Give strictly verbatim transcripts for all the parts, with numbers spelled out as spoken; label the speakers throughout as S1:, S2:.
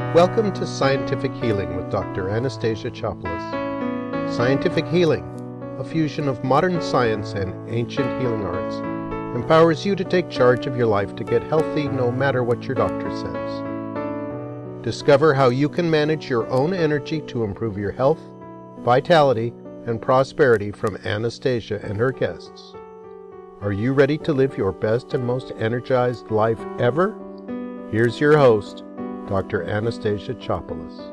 S1: Welcome to Scientific Healing with Doctor Anastasia Chopelas. Scientific healing, a fusion of modern science and ancient healing arts, empowers you to take charge of your life to get healthy no matter what your doctor says. Discover how you can manage your own energy to improve your health, vitality, and prosperity from Anastasia and her guests. Are you ready to live your best and most energized life ever? Here's your host, Doctor Anastasia Chopelas.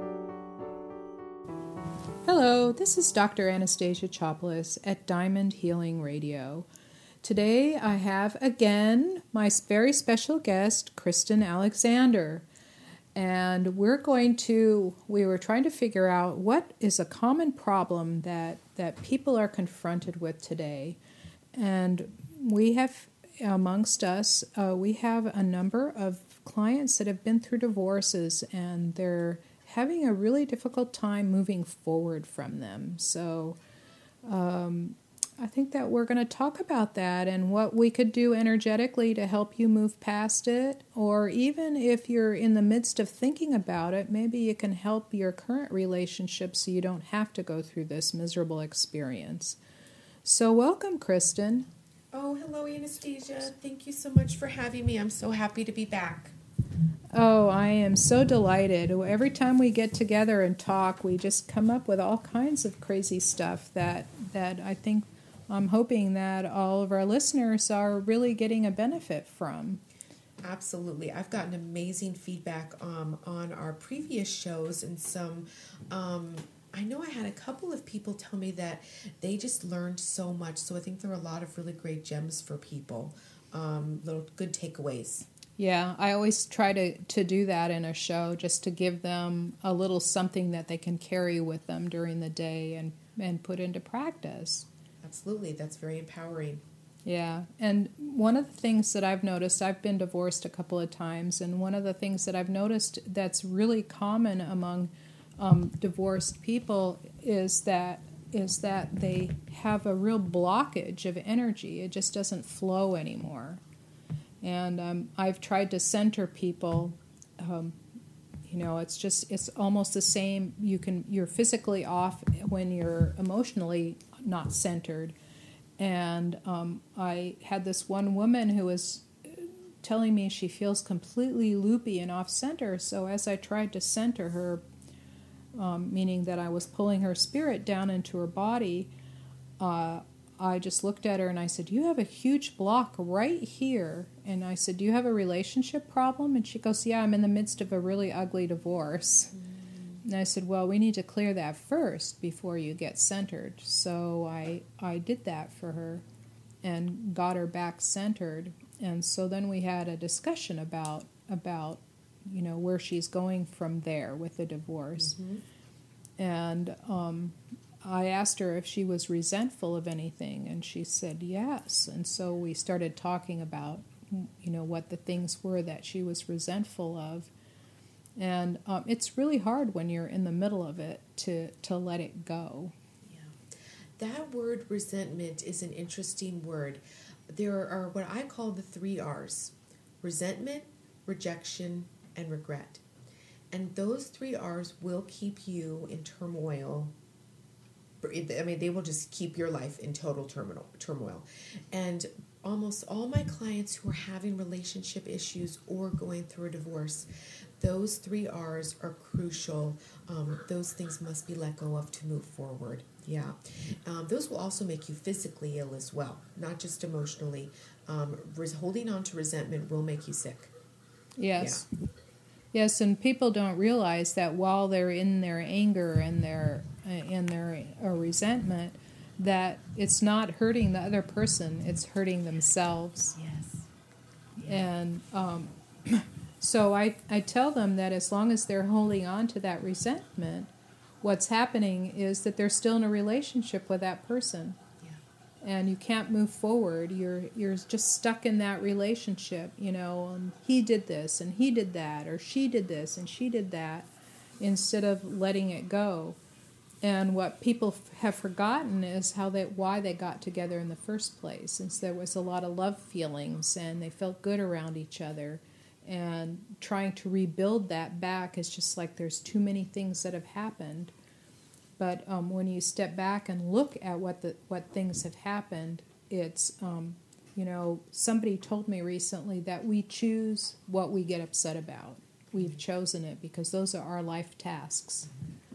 S2: Hello, this is Doctor Anastasia Chopelas at Diamond Healing Radio. Today I have again my very special guest, Kristen Alexander. And we're going to, we were trying to figure out what is a common problem that, that people are confronted with today. And we have, amongst us, uh, we have a number of clients that have been through divorces and they're having a really difficult time moving forward from them. So um, I think that we're going to talk about that and what we could do energetically to help you move past it. Or even if you're in the midst of thinking about it, maybe you can help your current relationship so you don't have to go through this miserable experience. So welcome, Kristen.
S3: Oh, hello, Anastasia. Thank you so much for having me. I'm so happy to be back.
S2: Oh, I am so delighted. Every time we get together and talk, we just come up with all kinds of crazy stuff that, that I think I'm hoping that all of our listeners are really getting a benefit from.
S3: Absolutely. I've gotten amazing feedback um, on our previous shows and some... Um, I know I had a couple of people tell me that they just learned so much. So I think there are a lot of really great gems for people, um, little good takeaways.
S2: Yeah, I always try to, to do that in a show, just to give them a little something that they can carry with them during the day and, and put into practice.
S3: Absolutely. That's very empowering.
S2: Yeah, and one of the things that I've noticed, I've been divorced a couple of times, and one of the things that I've noticed that's really common among Um, divorced people is that is that they have a real blockage of energy. It just doesn't flow anymore. And um, I've tried to center people. Um, you know, it's just it's almost the same. You can you're physically off when you're emotionally not centered. And um, I had this one woman who was telling me she feels completely loopy and off center. So as I tried to center her, Um, meaning that I was pulling her spirit down into her body, uh, I just looked at her and I said, you have a huge block right here. And I said, do you have a relationship problem? And she goes, yeah, I'm in the midst of a really ugly divorce. Mm. And I said, well, we need to clear that first before you get centered. So I, I did that for her and got her back centered. And so then we had a discussion about about you know, where she's going from there with the divorce. Mm-hmm. And um, I asked her if she was resentful of anything, and she said yes. And so we started talking about, you know, what the things were that she was resentful of. And um, it's really hard when you're in the middle of it to, to let it go.
S3: Yeah. That word resentment is an interesting word. There are what I call the three R's: resentment, rejection, and regret. And those three R's will keep you in turmoil. I mean, they will just keep your life in total turmoil. turmoil. And almost all my clients who are having relationship issues or going through a divorce, those three R's are crucial. Um, those things must be let go of to move forward. Yeah. Um, those will also make you physically ill as well, not just emotionally. Um, res- holding on to resentment will make you sick.
S2: Yes. Yeah. Yes, and people don't realize that while they're in their anger and their in their uh, resentment, that it's not hurting the other person; it's hurting themselves.
S3: Yes.
S2: And um, so I I tell them that as long as they're holding on to that resentment, what's happening is that they're still in a relationship with that person. And you can't move forward. You're you're just stuck in that relationship. You know, um, he did this and he did that, or she did this and she did that, instead of letting it go. And what people f- have forgotten is how they why they got together in the first place. Since there was a lot of love feelings and they felt good around each other, And trying to rebuild that back is just like there's too many things that have happened. But um, when you step back and look at what the what things have happened, it's, um, you know, somebody told me recently that we choose what we get upset about. We've chosen it because those are our life tasks.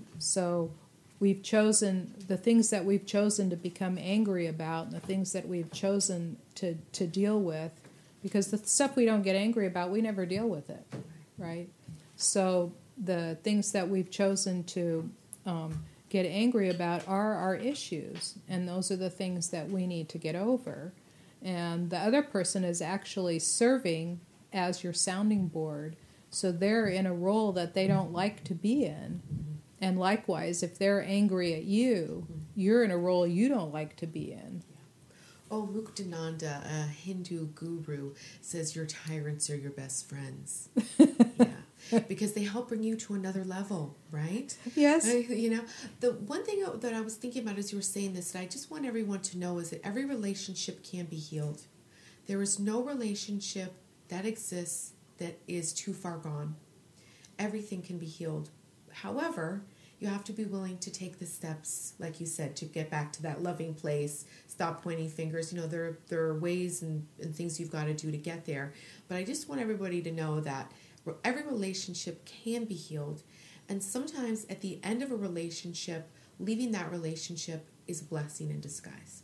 S2: So we've chosen the things that we've chosen to become angry about and the things that we've chosen to, to deal with, because the stuff we don't get angry about, we never deal with it, right? So the things that we've chosen to um, get angry about are our issues, and those are the things that we need to get over. And the other person is actually serving as your sounding board, so they're in a role that they don't like to be in. And likewise, if they're angry at you, you're in a role you don't like to be in.
S3: Oh, Muktananda, a Hindu guru, says your tyrants are your best friends. Yeah, because they help bring you to another level, right?
S2: Yes.
S3: I, you know, the one thing that I was thinking about as you were saying this, that I just want everyone to know, is that every relationship can be healed. There is no relationship that exists that is too far gone. Everything can be healed. However, you have to be willing to take the steps, like you said, to get back to that loving place. Stop pointing fingers. You know, there, there are ways and, and things you've got to do to get there. But I just want everybody to know that every relationship can be healed. And sometimes at the end of a relationship, leaving that relationship is a blessing in disguise.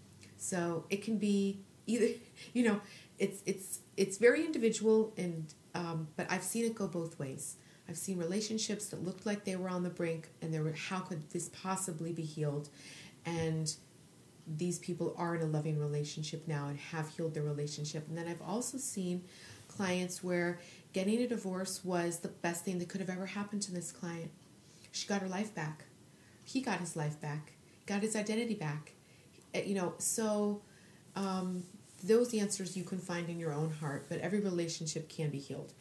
S3: So it can be either, you know, it's it's it's very individual, and um, but I've seen it go both ways. I've seen relationships that looked like they were on the brink, and there were, how could this possibly be healed? And these people are in a loving relationship now and have healed their relationship. And then I've also seen clients where getting a divorce was the best thing that could have ever happened to this client. She got her life back. He got his life back. Got his identity back. You know, so um, those answers you can find in your own heart, but every relationship can be healed.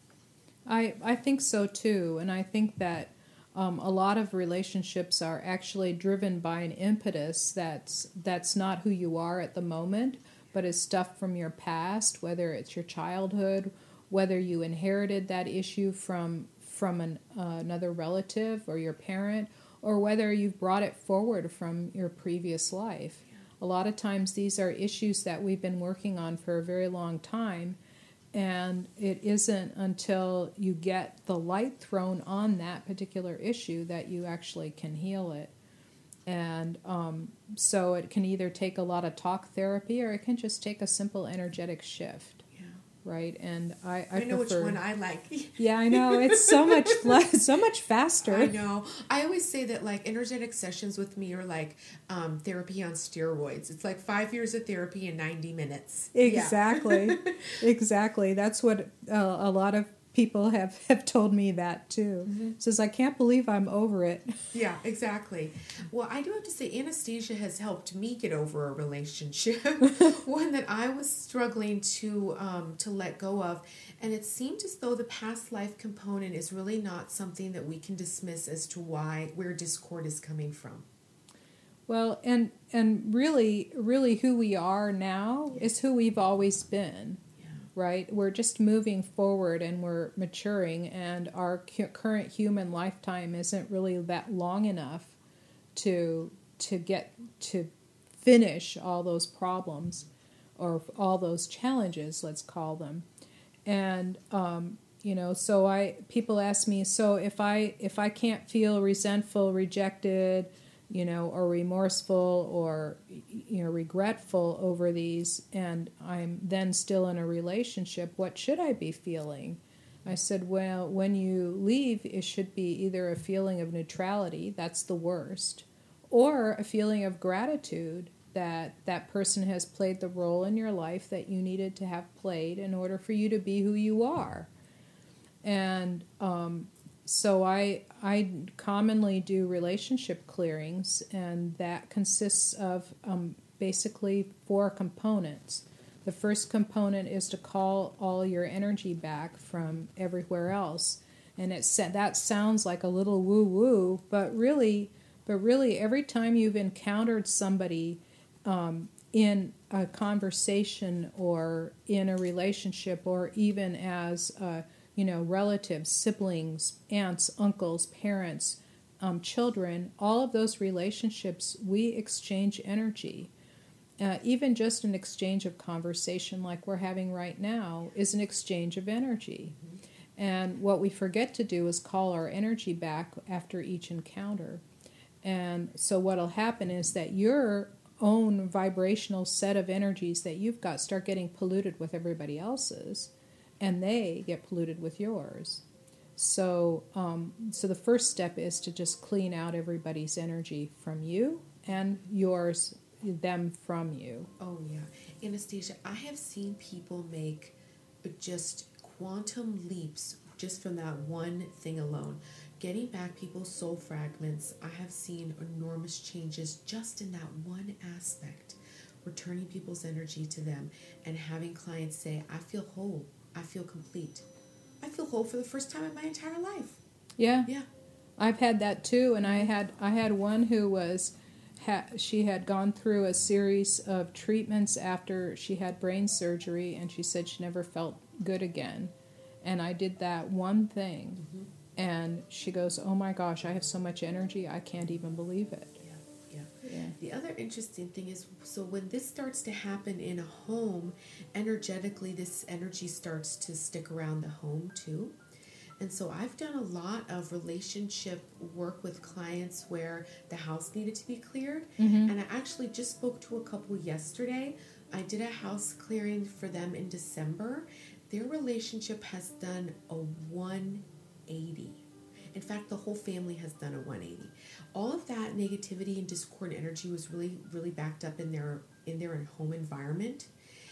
S2: I, I think so too, and I think that um, a lot of relationships are actually driven by an impetus that's that's not who you are at the moment, but is stuff from your past, whether it's your childhood, whether you inherited that issue from from an, uh, another relative or your parent, or whether you've brought it forward from your previous life. A lot of times these are issues that we've been working on for a very long time, and it isn't until you get the light thrown on that particular issue that you actually can heal it. And um, so it can either take a lot of talk therapy, or it can just take a simple energetic shift. Yeah. Right? And I, I,
S3: I know
S2: prefer,
S3: which one I like.
S2: Yeah, I know. It's so much less, so much faster.
S3: I know. I always say that, like, energetic sessions with me are like um, therapy on steroids. It's like five years of therapy in ninety minutes.
S2: Exactly.
S3: Yeah.
S2: Exactly. That's what uh, a lot of people have, have told me that too. Mm-hmm. Says, I can't believe I'm over it.
S3: Yeah, exactly. Well, I do have to say, Anastasia has helped me get over a relationship, one that I was struggling to um, to let go of. And it seemed as though the past life component is really not something that we can dismiss as to why, where discord is coming from.
S2: Well, and and really, really who we are now is who we've always been. Right? We're just moving forward and we're maturing, and our cu- current human lifetime isn't really that long enough to to get to finish all those problems or all those challenges, let's call them. And um, you know, so I people ask me, so if I if I can't feel resentful, rejected, you know, or remorseful or, you know, regretful over these, and I'm then still in a relationship, what should I be feeling? I said, well, when you leave, it should be either a feeling of neutrality, that's the worst, or a feeling of gratitude that that person has played the role in your life that you needed to have played in order for you to be who you are. And, um, So I I commonly do relationship clearings, and that consists of um, basically four components. The first component is to call all your energy back from everywhere else, and it that sounds like a little woo woo, but really, but really, every time you've encountered somebody um, in a conversation or in a relationship or even as, uh, you know, relatives, siblings, aunts, uncles, parents, um, children, all of those relationships, we exchange energy. Uh, even just an exchange of conversation like we're having right now is an exchange of energy. Mm-hmm. And what we forget to do is call our energy back after each encounter. And so what'll happen is that your own vibrational set of energies that you've got start getting polluted with everybody else's, and they get polluted with yours. So, um, so the first step is to just clean out everybody's energy from you and yours, them from you.
S3: Oh yeah, Anastasia, I have seen people make just quantum leaps just from that one thing alone. Getting back people's soul fragments, I have seen enormous changes just in that one aspect. Returning people's energy to them and having clients say, I feel whole, I feel complete. I feel whole for the first time in my entire life.
S2: Yeah.
S3: Yeah.
S2: I've had that too, and I had I had one who was ha, she had gone through a series of treatments after she had brain surgery, and she said she never felt good again. And I did that one thing, mm-hmm. and she goes, "Oh my gosh, I have so much energy, I can't even believe it."
S3: Yeah, yeah.
S2: Yeah.
S3: The other interesting thing is, so when this starts to happen in a home, energetically, this energy starts to stick around the home too. And so I've done a lot of relationship work with clients where the house needed to be cleared. Mm-hmm. And I actually just spoke to a couple yesterday. I did a house clearing for them in December. Their relationship has done a one eighty. In fact, the whole family has done a one eighty. All of that negativity and discord energy was really, really backed up in their in their home environment.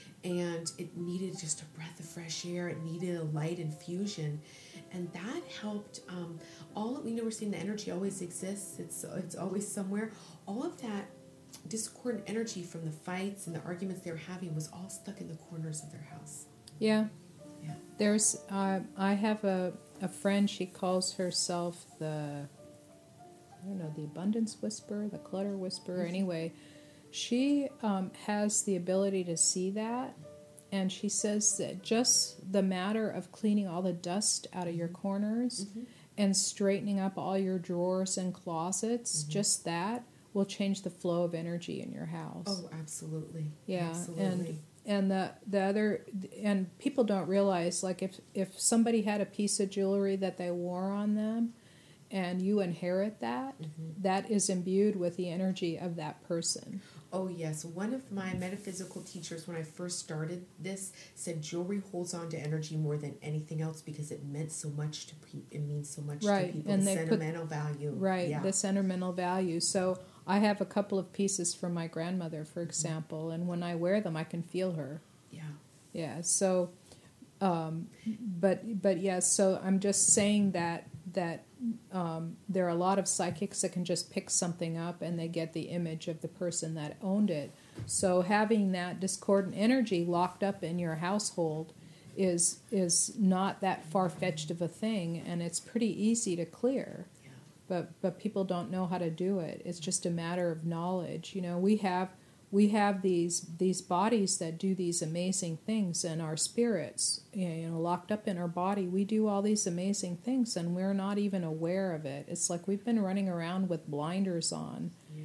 S3: And it needed just a breath of fresh air. It needed a light infusion. And that helped. Um, all of, you know, we're seeing the energy always exists. It's it's always somewhere. All of that discordant energy from the fights and the arguments they were having was all stuck in the corners of their house.
S2: Yeah.
S3: Yeah.
S2: There's, uh, I have a, a friend, she calls herself the, I don't know, the abundance whisperer, the clutter whisperer. Mm-hmm. Anyway, she um, has the ability to see that. And she says that just the matter of cleaning all the dust out of your corners mm-hmm. and straightening up all your drawers and closets, mm-hmm. just that will change the flow of energy in your house.
S3: Oh, absolutely.
S2: Yeah.
S3: Absolutely.
S2: And and the the other, and people don't realize, like if, if somebody had a piece of jewelry that they wore on them and you inherit that, mm-hmm. that is imbued with the energy of that person.
S3: Oh, yes. One of my metaphysical teachers, when I first started this, said jewelry holds on to energy more than anything else because it meant so much to people. It means so much
S2: right.
S3: to people.
S2: And
S3: the
S2: they
S3: sentimental
S2: put,
S3: value.
S2: Right,
S3: yeah.
S2: the sentimental value. So I have a couple of pieces from my grandmother, for example, mm-hmm. and when I wear them, I can feel her.
S3: Yeah.
S2: Yeah, so, um, but, but yes, yeah, so I'm just saying that, that um, there are a lot of psychics that can just pick something up and they get the image of the person that owned it. So having that discordant energy locked up in your household is is not that far-fetched of a thing, and it's pretty easy to clear.
S3: Yeah.
S2: But but people don't know how to do it. It's just a matter of knowledge. You know, we have we have these these bodies that do these amazing things, and our spirits, you know, locked up in our body, we do all these amazing things, and we're not even aware of it. It's like we've been running around with blinders on.
S3: Yeah.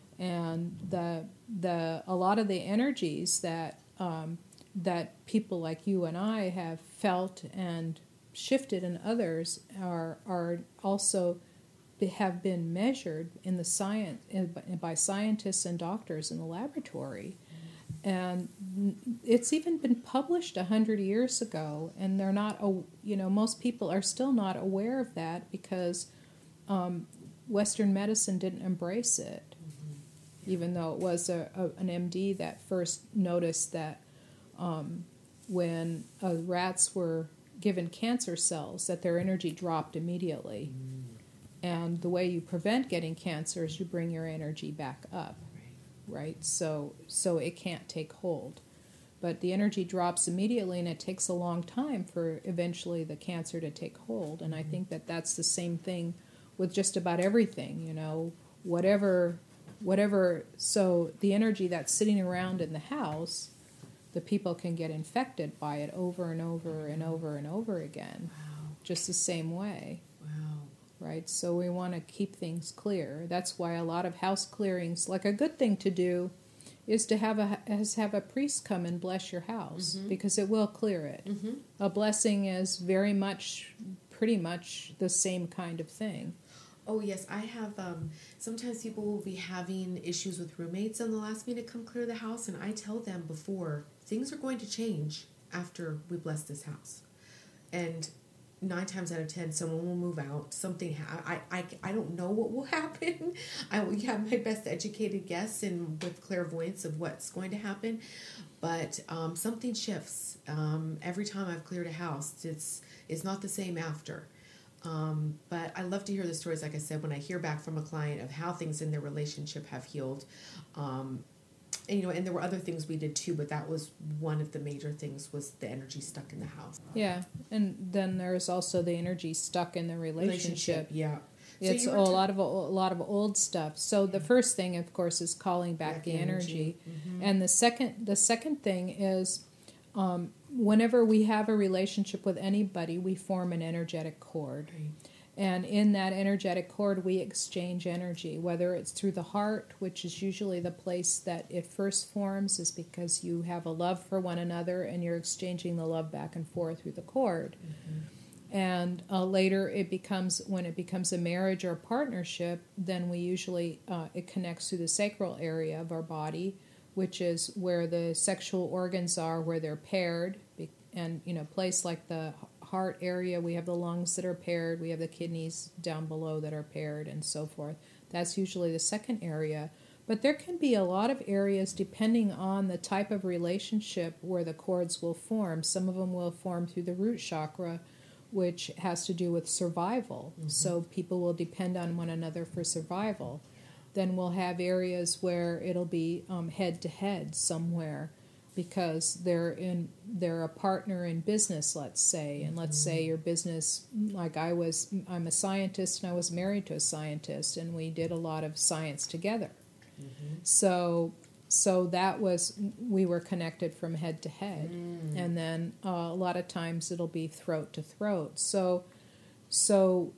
S2: And the the a lot of the energies that um, that people like you and I have felt and shifted in others are are also have been measured in the science by scientists and doctors in the laboratory, and it's even been published a hundred years ago. And they're not, you know, most people are still not aware of that because um, Western medicine didn't embrace it. Even though it was a, a, an M D that first noticed that um, when uh, rats were given cancer cells, that their energy dropped immediately. Mm. And the way you prevent getting cancer is you bring your energy back up, right? right? So, so it can't take hold. But the energy drops immediately, and it takes a long time for eventually the cancer to take hold. And mm. I think that that's the same thing with just about everything, you know, whatever... whatever, so the energy that's sitting around in the house, the people can get infected by it over and over and over and over again.
S3: Wow.
S2: Just the same way.
S3: Wow.
S2: Right? So we want to keep things clear. That's why a lot of house clearings, like a good thing to do, is to have a is have a priest come and bless your house, mm-hmm. because it will clear it.
S3: Mm-hmm.
S2: A blessing is very much, pretty much the same kind of thing.
S3: Oh, yes. I have, um, sometimes people will be having issues with roommates and they'll ask me to come clear the house, and I tell them before, things are going to change after we bless this house. And nine times out of ten, someone will move out. Something, ha- I, I, I don't know what will happen. I will have my best educated guess and with clairvoyance of what's going to happen. But um, something shifts. Um, every time I've cleared a house, it's, it's not the same after. Um, but I love to hear the stories, like I said, when I hear back from a client of how things in their relationship have healed. Um, and, you know, and there were other things we did too, but that was one of the major things, was the energy stuck in the house.
S2: Yeah, and then there's also the energy stuck in the relationship.
S3: Relationship, yeah.
S2: It's
S3: so
S2: a
S3: t-
S2: lot of a lot of old stuff. So the first thing, of course, is calling back,
S3: back
S2: the
S3: energy,
S2: energy,
S3: mm-hmm.
S2: and the second the second thing is, um, whenever we have a relationship with anybody, we form an energetic cord.
S3: Right.
S2: And in that energetic cord, we exchange energy, whether it's through the heart, which is usually the place that it first forms, is because you have a love for one another and you're exchanging the love back and forth through the cord. Mm-hmm. And uh, later it becomes, when it becomes a marriage or a partnership, then we usually, uh, it connects through the sacral area of our body, which is where the sexual organs are, where they're paired. And, you know, place like the heart area, we have the lungs that are paired, we have the kidneys down below that are paired, and so forth. That's usually the second area. But there can be a lot of areas, depending on the type of relationship, where the cords will form. Some of them will form through the root chakra, which has to do with survival. Mm-hmm. So people will depend on one another for survival. Then we'll have areas where it'll be um, head to head somewhere, because they're in they're a partner in business, let's say, and let's mm-hmm. say your business, like I was, I'm a scientist and I was married to a scientist, and we did a lot of science together. Mm-hmm. So, so that was, we were connected from head to head, mm. and then uh, a lot of times it'll be throat to throat. So, so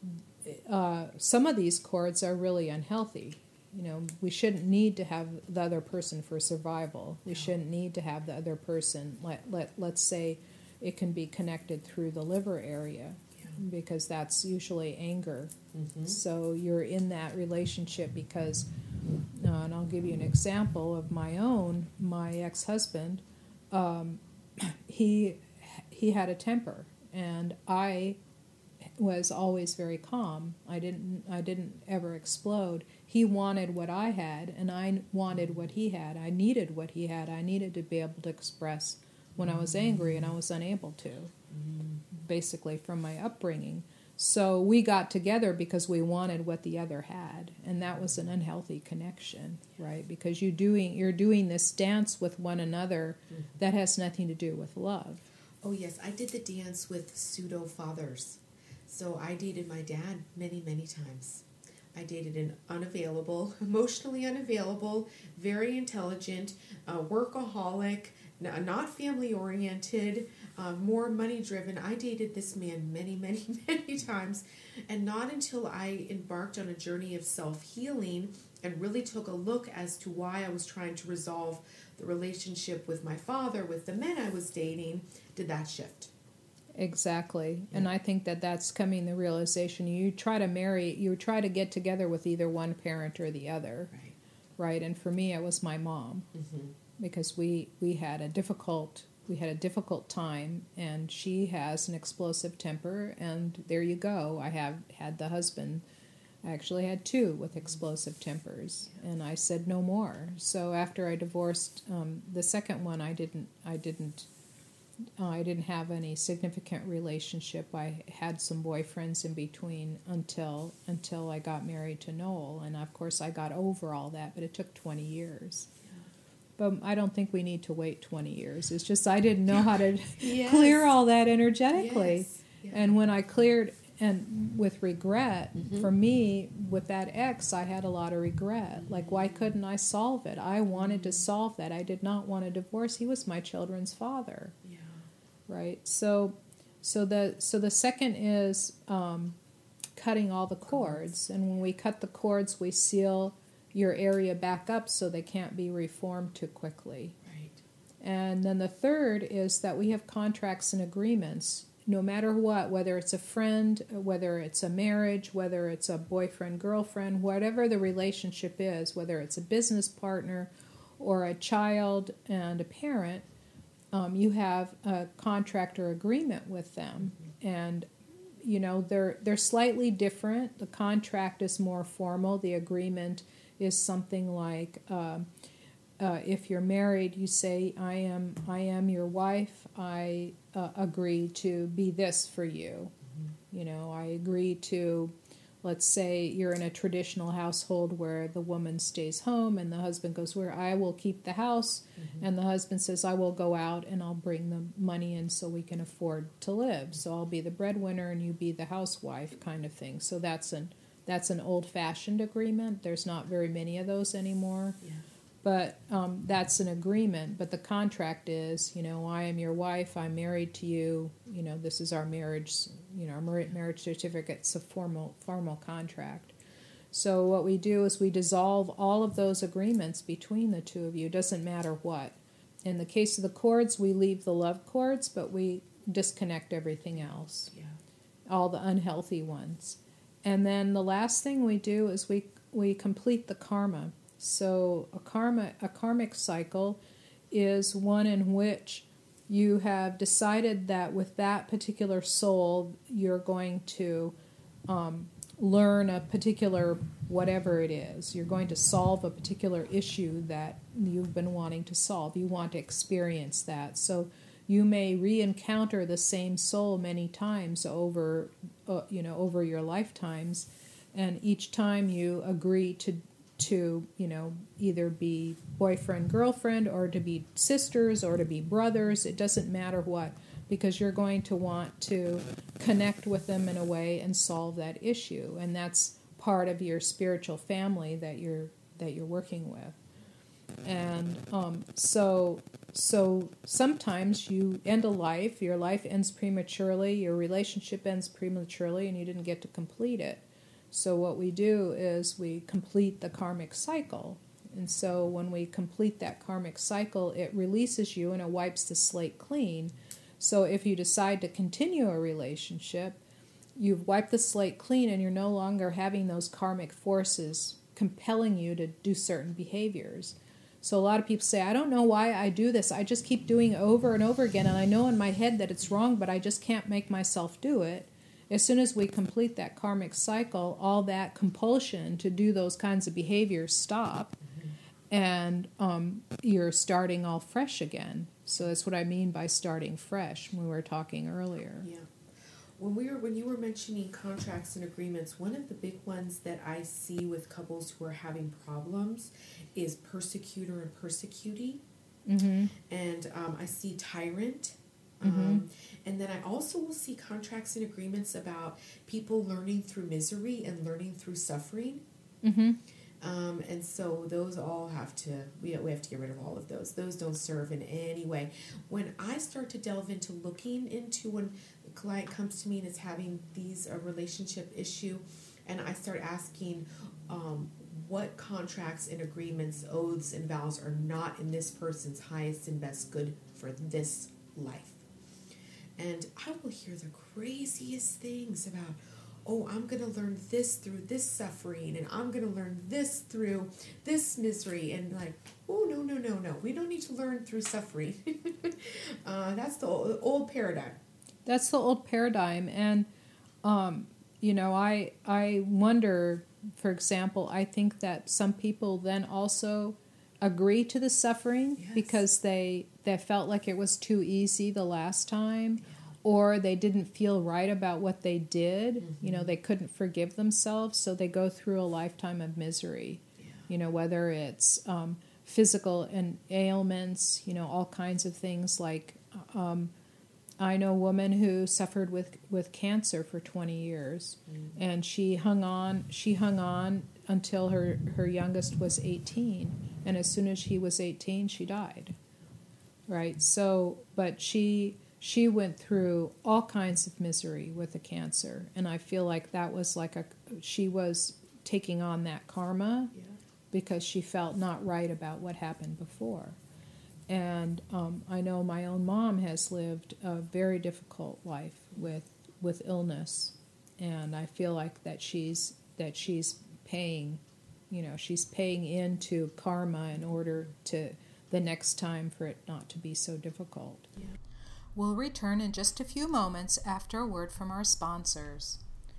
S2: uh, some of these cords are really unhealthy. You know, we shouldn't need to have the other person for survival. We shouldn't need to have the other person. Let, let, let's say it can be connected through the liver area, yeah. because that's usually anger. Mm-hmm. So you're in that relationship because, uh, and I'll give you an example of my own, my ex-husband, um, he, he had a temper, and I was always very calm. I didn't I didn't ever explode. He wanted what I had, and I wanted what he had. I needed what he had. I needed to be able to express when I was angry, and I was unable to, mm-hmm. basically from my upbringing. So we got together because we wanted what the other had, and that was an unhealthy connection, right? Because you doing you're doing this dance with one another mm-hmm. that has nothing to do with love.
S3: Oh yes, I did the dance with pseudo fathers. So I dated my dad many, many times. I dated an unavailable, emotionally unavailable, very intelligent, uh, workaholic, n- not family-oriented, uh, more money-driven. I dated this man many, many, many times. And not until I embarked on a journey of self-healing and really took a look as to why I was trying to resolve the relationship with my father, with the men I was dating, did that shift.
S2: Exactly.
S3: Yeah.
S2: And I think that that's coming the realization. You try to marry, you try to get together with either one parent or the other.
S3: Right.
S2: Right. And for me, it was my mom, mm-hmm. because we, we had a difficult, we had a difficult time, and she has an explosive temper, and there you go. I have had the husband, I actually had two with explosive tempers, and I said no more. So after I divorced um, the second one, I didn't, I didn't, Uh, I didn't have any significant relationship. I had some boyfriends in between until until I got married to Noel, and of course I got over all that, but it took twenty years. Yeah. But I don't think we need to wait twenty years. It's just I didn't know how to
S3: yes.
S2: clear all that energetically.
S3: Yes. Yeah.
S2: And when I cleared, and with regret,
S3: Mm-hmm.
S2: for me, with that ex, I had a lot of regret. Like, why couldn't I solve it? I wanted to solve that. I did not want a divorce. He was my children's father,
S3: Yeah.
S2: right? So, so the so the second is um, cutting all the cords, and when we cut the cords, we seal your area back up so they can't be reformed too quickly.
S3: Right.
S2: And then the third is that we have contracts and agreements. No matter what, whether it's a friend, whether it's a marriage, whether it's a boyfriend, girlfriend, whatever the relationship is, whether it's a business partner or a child and a parent, um, you have a contract or agreement with them. And, you know, they're, they're slightly different. The contract is more formal. The agreement is something like... Um, Uh, if you're married, you say, I am I am your wife. I uh, agree to be this for you. Mm-hmm. You know, I agree to, let's say you're in a traditional household where the woman stays home and the husband goes, where I will keep the house. Mm-hmm. And the husband says, I will go out and I'll bring the money in so we can afford to live. So I'll be the breadwinner and you be the housewife kind of thing. So that's an, that's an old-fashioned agreement. There's not very many of those anymore.
S3: Yeah.
S2: But um, that's an agreement. But the contract is, you know, I am your wife. I'm married to you. You know, this is our marriage. You know, our marriage certificate. It's a formal, formal contract. So what we do is we dissolve all of those agreements between the two of you. It doesn't matter what. In the case of the cords, we leave the love cords, but we disconnect everything else.
S3: Yeah.
S2: All the unhealthy ones. And then the last thing we do is we we complete the karma. So a karma, a karmic cycle is one in which you have decided that with that particular soul, you're going to um, learn a particular whatever it is. You're going to solve a particular issue that you've been wanting to solve. You want to experience that. So you may re-encounter the same soul many times over, uh, you know, over your lifetimes, and each time you agree to to, you know, either be boyfriend, girlfriend, or to be sisters, or to be brothers. It doesn't matter what, because you're going to want to connect with them in a way and solve that issue. And that's part of your spiritual family that you're that you're working with. And um, so so sometimes you end a life, your life ends prematurely, your relationship ends prematurely, and you didn't get to complete it. So what we do is we complete the karmic cycle. And so when we complete that karmic cycle, it releases you and it wipes the slate clean. So if you decide to continue a relationship, you've wiped the slate clean and you're no longer having those karmic forces compelling you to do certain behaviors. So a lot of people say, I don't know why I do this. I just keep doing it over and over again, and I know in my head that it's wrong, but I just can't make myself do it. As soon as we complete that karmic cycle, all that compulsion to do those kinds of behaviors stop, mm-hmm. and um, you're starting all fresh again. So that's what I mean by starting fresh when we were talking earlier.
S3: Yeah. When we were when you were mentioning contracts and agreements, one of the big ones that I see with couples who are having problems is persecutor and persecutee. Mm-hmm. And um, I see tyrant. Mm-hmm. Um, and then I also will see contracts and agreements about people learning through misery and learning through suffering. Mm-hmm. Um, and so those all have to, we, we have to get rid of all of those. Those don't serve in any way. When I start to delve into looking into when a client comes to me and is having these a relationship issue, and I start asking um, what contracts and agreements, oaths and vows are not in this person's highest and best good for this life. And I will hear the craziest things about, oh, I'm going to learn this through this suffering, and I'm going to learn this through this misery. And like, oh, no, no, no, no. We don't need to learn through suffering. uh, that's the old, old paradigm.
S2: That's the old paradigm. And, um, you know, I I wonder, for example, I think that some people then also agree to the suffering, yes, because they, they felt like it was too easy the last time. Yeah. Or they didn't feel right about what they did. Mm-hmm. You know, they couldn't forgive themselves, so they go through a lifetime of misery. Yeah. You know, whether it's um, physical and ailments, you know, all kinds of things like um, I know a woman who suffered with, with cancer for twenty years, mm. and she hung on. She hung on until her, her youngest was eighteen, and as soon as she was eighteen, she died. Right. So, but she she went through all kinds of misery with the cancer, and I feel like that was like a she was taking on that karma, yeah. because she felt not right about what happened before. And um, I know my own mom has lived a very difficult life with with illness, and I feel like that she's that she's paying, you know, she's paying into karma in order to the next time for it not to be so difficult. Yeah. We'll return in just a few moments after a word from our sponsors.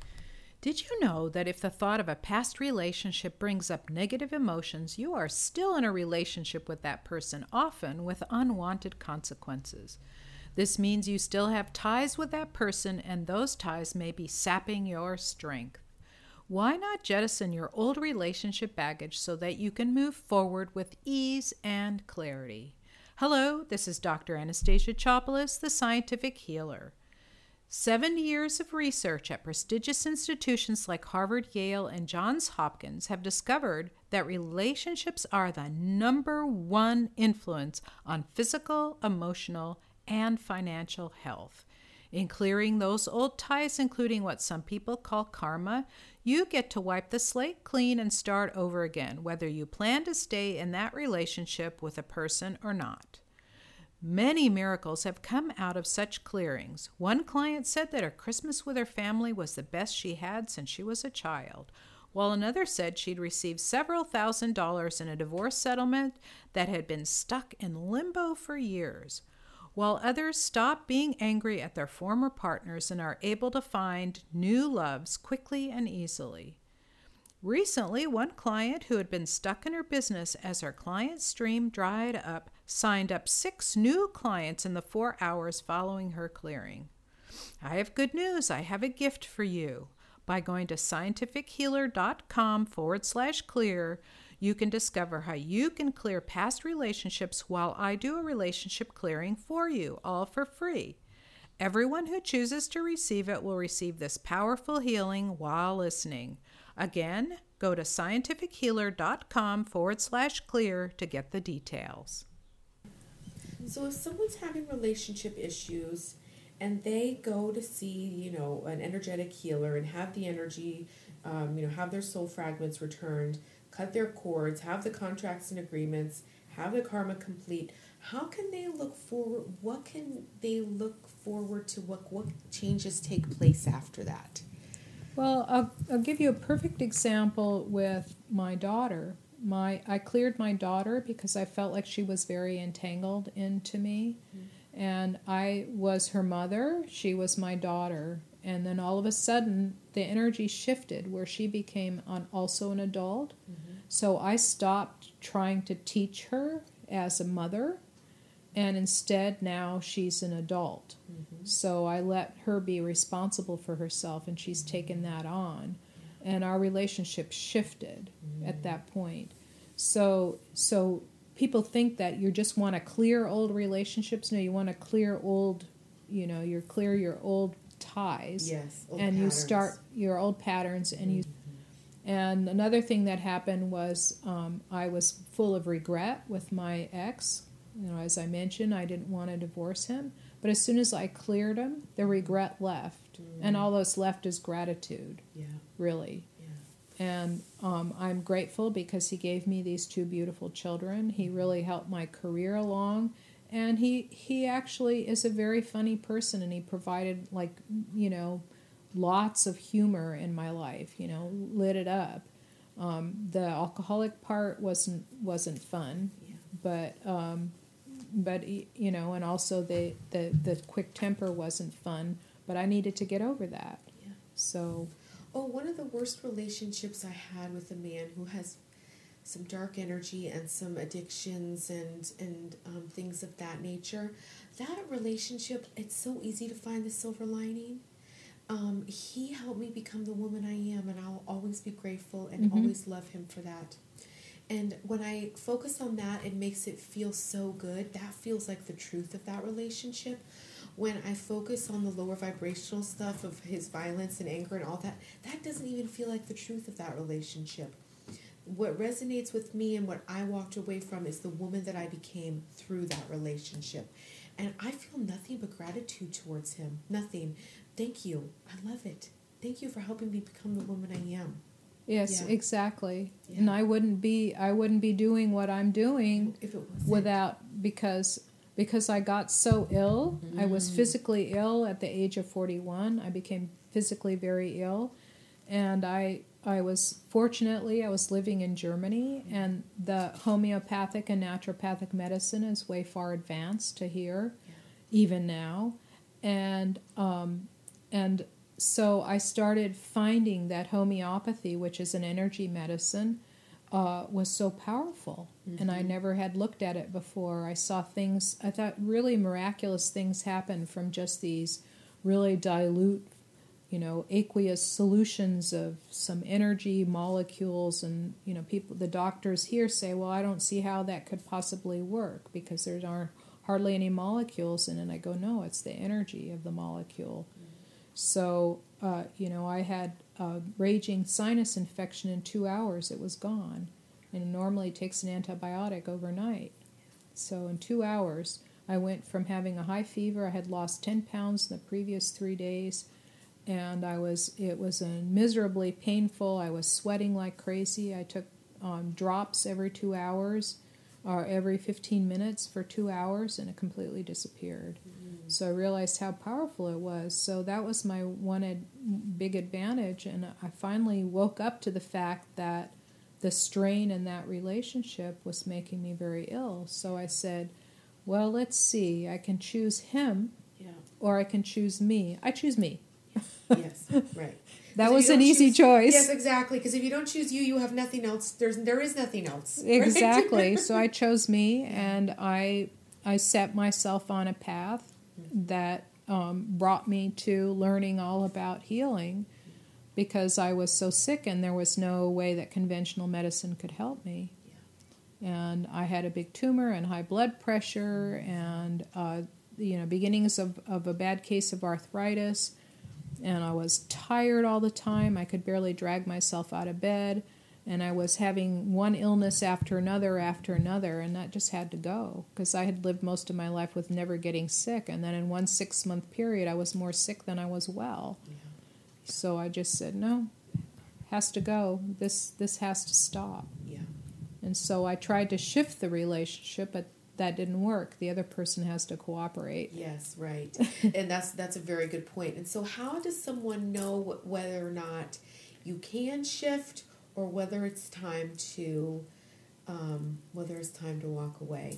S2: Did you know that if the thought of a past relationship brings up negative emotions, you are still in a relationship with that person, often with unwanted consequences? This means you still have ties with that person, and those ties may be sapping your strength. Why not jettison your old relationship baggage so that you can move forward with ease and clarity? Hello, this is Doctor Anastasia Chopelas, the Scientific Healer. Seventy years of research at prestigious institutions like Harvard, Yale, and Johns Hopkins have discovered that relationships are the number one influence on physical, emotional, and financial health. In clearing those old ties, including what some people call karma, you get to wipe the slate clean and start over again, whether you plan to stay in that relationship with a person or not. Many miracles have come out of such clearings. One client said that her Christmas with her family was the best she had since she was a child, while another said she'd received several thousand dollars in a divorce settlement that had been stuck in limbo for years, while others stopped being angry at their former partners and are able to find new loves quickly and easily. Recently, one client who had been stuck in her business as her client stream dried up signed up six new clients in the four hours following her clearing. I have good news. I have a gift for you. By going to scientifichealer.com forward slash clear, you can discover how you can clear past relationships while I do a relationship clearing for you, all for free. Everyone who chooses to receive it will receive this powerful healing while listening. Again, go to scientifichealer.com forward slash clear to get the details.
S3: So if someone's having relationship issues and they go to see, you know, an energetic healer and have the energy, um, you know, have their soul fragments returned, cut their cords, have the contracts and agreements, have the karma complete, how can they look forward, what can they look forward to, what, what changes take place after that?
S2: Well, I'll, I'll give you a perfect example with my daughter. My I cleared my daughter because I felt like she was very entangled into me. Mm-hmm. And I was her mother, she was my daughter. And then all of a sudden, the energy shifted where she became an, also an adult. Mm-hmm. So I stopped trying to teach her as a mother, and instead now she's an adult. Mm-hmm. So I let her be responsible for herself, and she's taken that on. And our relationship shifted mm-hmm. at that point. So so people think that you just want to clear old relationships. No, you want to clear old, you know, you clear your old ties.
S3: Yes, old
S2: and
S3: patterns.
S2: You start your old patterns, and you. Mm-hmm. And another thing that happened was um, I was full of regret with my ex. You know, as I mentioned, I didn't want to divorce him. But as soon as I cleared him, the regret left. Mm. And all that's left is gratitude, yeah. really. Yeah. And um, I'm grateful because he gave me these two beautiful children. He really helped my career along. And he, he actually is a very funny person, and he provided, like, you know, lots of humor in my life, you know, lit it up. Um, the alcoholic part wasn't wasn't fun, yeah. but... Um, But, you know, and also the, the, the quick temper wasn't fun, but I needed to get over that. Yeah. So.
S3: Oh, one of the worst relationships I had with a man who has some dark energy and some addictions and, and um, things of that nature. That relationship, it's so easy to find the silver lining. Um, he helped me become the woman I am, and I'll always be grateful and mm-hmm. always love him for that. And when I focus on that, it makes it feel so good. That feels like the truth of that relationship. when I focus on the lower vibrational stuff of his violence and anger and all that, that doesn't even feel like the truth of that relationship. What resonates with me and what I walked away from is the woman that I became through that relationship. And I feel nothing but gratitude towards him. Nothing. Thank you. I love it. Thank you for helping me become the woman I am.
S2: Yes,
S3: Yeah.
S2: exactly.
S3: Yeah.
S2: And I wouldn't be I wouldn't be doing what I'm doing
S3: If it wasn't.
S2: without because because I got so ill.
S3: Mm-hmm.
S2: I was physically ill at the age of forty-one. I became physically very ill, and I I was fortunately I was living in Germany, and the homeopathic and naturopathic medicine is way far advanced to here,
S3: Yeah.
S2: even now, and um, and so I started finding that homeopathy, which is an energy medicine, uh, was so powerful,
S3: Mm-hmm.
S2: and I never had looked at it before. I saw things, I thought really miraculous things happen from just these really dilute, you know, aqueous solutions of some energy molecules, and you know, people, the doctors here say, well, I don't see how that could possibly work because there aren't hardly any molecules in it. And I go, no, it's the energy of the molecule. So, uh, you know, I had a raging sinus infection in two hours. It was gone. And it normally takes an antibiotic overnight. So in two hours, I went from having a high fever. I had lost ten pounds in the previous three days. And I was, it was uh, miserably painful. I was sweating like crazy. I took um, drops every two hours or every fifteen minutes for two hours, and it completely disappeared. So I realized how powerful it was. So that was my one ad- big advantage. And I finally woke up to the fact that the strain in that relationship was making me very ill. So I said, well, let's see. I can choose him
S3: Yeah.
S2: or I can choose me. I choose me.
S3: Yes. Right.
S2: That
S3: 'Cause if
S2: was
S3: you
S2: an
S3: don't
S2: easy
S3: choose-
S2: choice.
S3: Yes, exactly. Because if you don't choose you, you have nothing else. There's there is nothing else. right?
S2: Exactly. So I chose me, and I I set myself on a path that um, brought me to learning all about healing, because I was so sick and there was no way that conventional medicine could help me. And I had a big tumor and high blood pressure and uh, you know, beginnings of, of a bad case of arthritis. And I was tired all the time. I could barely drag myself out of bed. And I was having one illness after another after another, and that just had to go, because I had lived most of my life with never getting sick. And then in one six-month period, I was more sick than I was well.
S3: Yeah.
S2: So I just said, no, has to go. This this has to stop.
S3: Yeah.
S2: And so I tried to shift the relationship, but that didn't work. The other person has to cooperate.
S3: Yes, right. And that's that's a very good point. And so how does someone know whether or not you can shift, or whether it's time to um, whether it's time to walk away?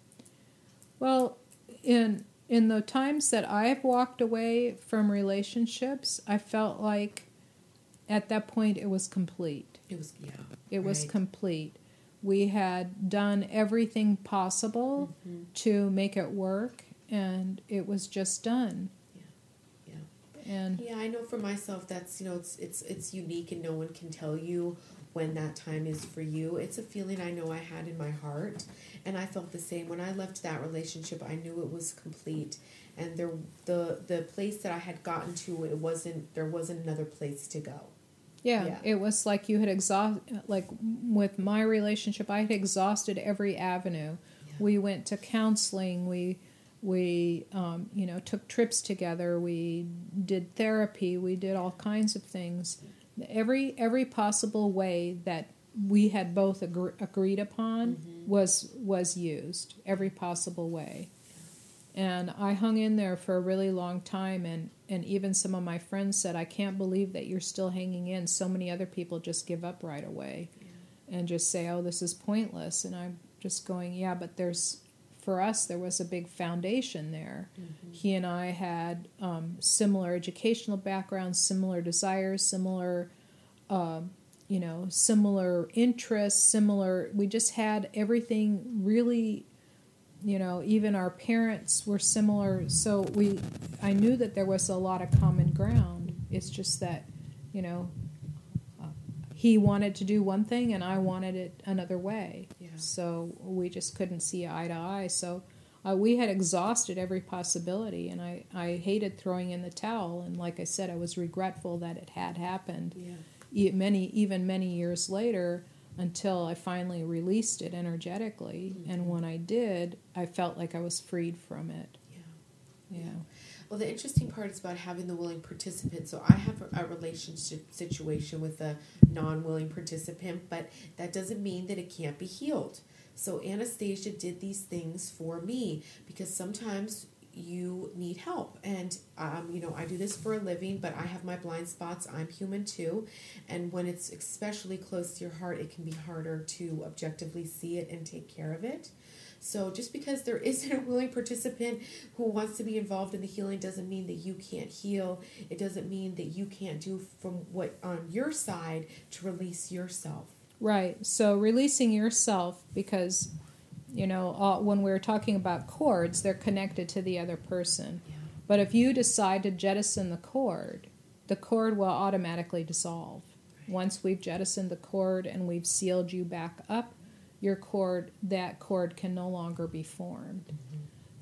S2: Well, in in the times that I've walked away from relationships, I felt like at that point it was complete.
S3: It was yeah.
S2: It was
S3: right.
S2: complete. We had done everything possible
S3: Mhm.
S2: to make it work, and it was just done.
S3: Yeah.
S2: And
S3: Yeah, I know for myself that's, you know, it's it's it's unique, and no one can tell you when that time is for you. It's a feeling I know I had in my heart, and I felt the same when I left that relationship. I knew it was complete, and there the the place that I had gotten to, it wasn't there wasn't another place to go.
S2: yeah,
S3: Yeah.
S2: it was like you had exhaust. Like with my relationship, I had exhausted every avenue.
S3: Yeah.
S2: We went to counseling. We we um, you know, took trips together. We did therapy. We did all kinds of things. Every every possible way that we had both agre- agreed upon
S3: Mm-hmm.
S2: was was used. Every possible way. And I hung in there for a really long time, and, and even some of my friends said, I can't believe that you're still hanging in. So many other people just give up right away and just say, oh, this is pointless. And I'm just going, yeah, but there's, for us, there was a big foundation there.
S3: Mm-hmm.
S2: He and I had um, similar educational backgrounds, similar desires, similar, uh, you know, similar interests, similar, we just had everything really, you know, even our parents were similar. So we, I knew that there was a lot of common ground. It's just that, you know, uh, he wanted to do one thing and I wanted it another way.
S3: Yeah.
S2: So we just couldn't see eye to eye. So uh, we had exhausted every possibility, and I, I hated throwing in the towel. And like I said, I was regretful that it had happened.
S3: Yeah.
S2: E- Many, even many years later, until I finally released it energetically.
S3: Mm-hmm.
S2: And when I did, I felt like I was freed from it.
S3: Yeah.
S2: Yeah.
S3: Well, the interesting part is about having the willing participant. So I have a, a relationship situation with a non-willing participant, but that doesn't mean that it can't be healed. So Anastasia did these things for me because sometimes you need help. And, um, you know, I do this for a living, but I have my blind spots. I'm human too. And when it's especially close to your heart, it can be harder to objectively see it and take care of it. So just because there isn't a willing participant who wants to be involved in the healing doesn't mean that you can't heal. It doesn't mean that you can't do from what on your side to release yourself.
S2: Right. So releasing yourself, because, you know, all, when we're talking about cords, they're connected to the other person.
S3: Yeah.
S2: But if you decide to jettison the cord, the cord will automatically dissolve.
S3: Right.
S2: Once we've jettisoned the cord and we've sealed you back up, your cord, that cord can no longer be formed.
S3: Mm-hmm.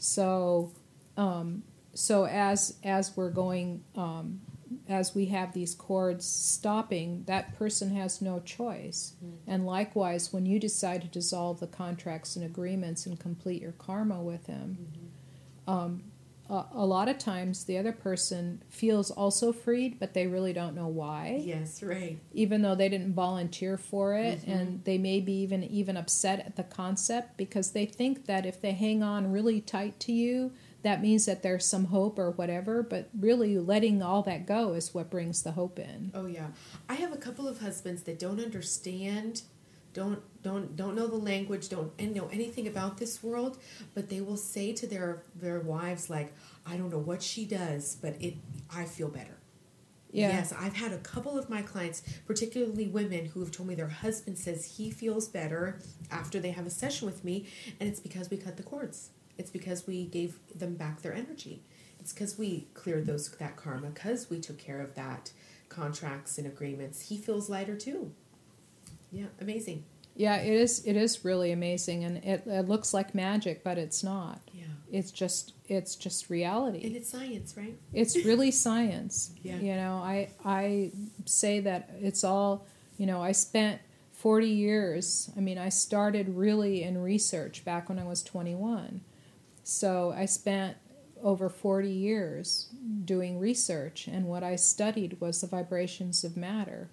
S2: So, um, so as as we're going, um, as we have these cords stopping, that person has no choice.
S3: Mm-hmm.
S2: And likewise, when you decide to dissolve the contracts and agreements and complete your karma with him,
S3: Mm-hmm.
S2: um, a, a lot of times the other person feels also freed, but they really don't know why.
S3: Yes, right.
S2: Even though they didn't volunteer for it,
S3: Mm-hmm.
S2: and they may be even even upset at the concept because they think that if they hang on really tight to you, that means that there's some hope or whatever, but really letting all that go is what brings the hope in.
S3: Oh yeah. I have a couple of husbands that don't understand, don't don't don't know the language, don't and know anything about this world, but they will say to their their wives like, I don't know what she does, but it I feel better.
S2: Yeah.
S3: Yes, I've had a couple of my clients, particularly women, who have told me their husband says he feels better after they have a session with me, and it's because we cut the cords. It's because we gave them back their energy. It's because we cleared those that karma, because we took care of that contracts and agreements. He feels lighter too. Yeah, amazing.
S2: Yeah, it is. It is really amazing, and it, it looks like magic, but it's not.
S3: Yeah.
S2: It's just it's just reality.
S3: And it's science, right?
S2: It's really science.
S3: Yeah.
S2: You know, I I say that it's all, you know, I spent forty years. I mean, I started really in research back when I was twenty-one. So I spent over forty years doing research, and what I studied was the vibrations of matter.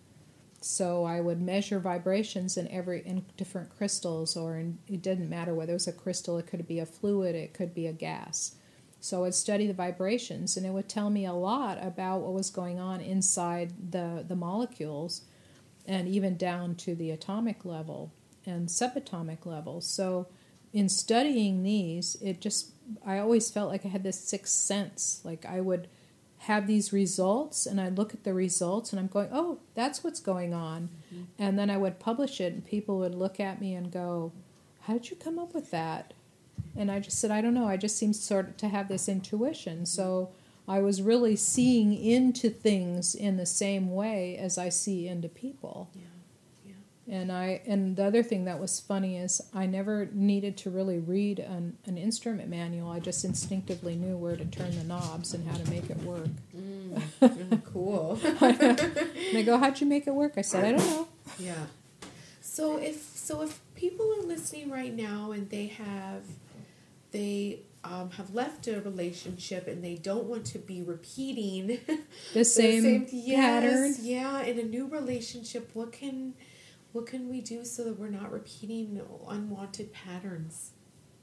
S2: So I would measure vibrations in every in different crystals, or in, it didn't matter whether it was a crystal, it could be a fluid, it could be a gas. So I'd study the vibrations, and it would tell me a lot about what was going on inside the, the molecules, and even down to the atomic level and subatomic level. So in studying these, it just, I always felt like I had this sixth sense. Like I would have these results, and I'd look at the results, and I'm going, oh, that's what's going on. Mm-hmm. And then I would publish it, and people would look at me and go, how did you come up with that? And I just said, I don't know. I just seem sort of to have this intuition. So I was really seeing into things in the same way as I see into people.
S3: Yeah.
S2: And I and the other thing that was funny is I never needed to really read an, an instrument manual. I just instinctively knew where to turn the knobs and how to make it work.
S3: Mm, mm, cool.
S2: And they go, how'd you make it work? I said, I don't know.
S3: Yeah. So if so if people are listening right now and they have they um, have left a relationship and they don't want to be repeating
S2: The same,
S3: the same
S2: pattern.
S3: Yes, yeah, in a new relationship, what can what can we do so that we're not repeating unwanted patterns?